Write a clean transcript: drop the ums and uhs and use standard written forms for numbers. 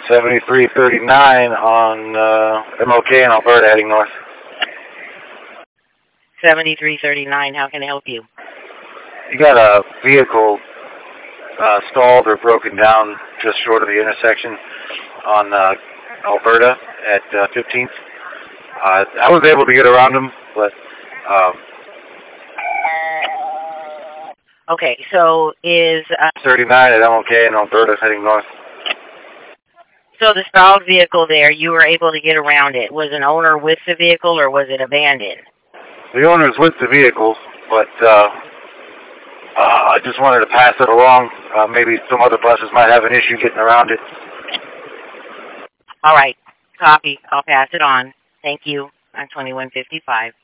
7339 on MLK in Alberta heading north. 7339, how can I help you? You got a vehicle stalled or broken down just short of the intersection on Alberta at 15th. I was able to get around them, but... okay, so is... 39 at MLK in Alberta heading north. So the stalled vehicle there, you were able to get around it. Was an owner with the vehicle or was it abandoned? The owner's with the vehicle, but I just wanted to pass it along. Maybe some other buses might have an issue getting around it. All right. Copy. I'll pass it on. Thank you. I'm 2155.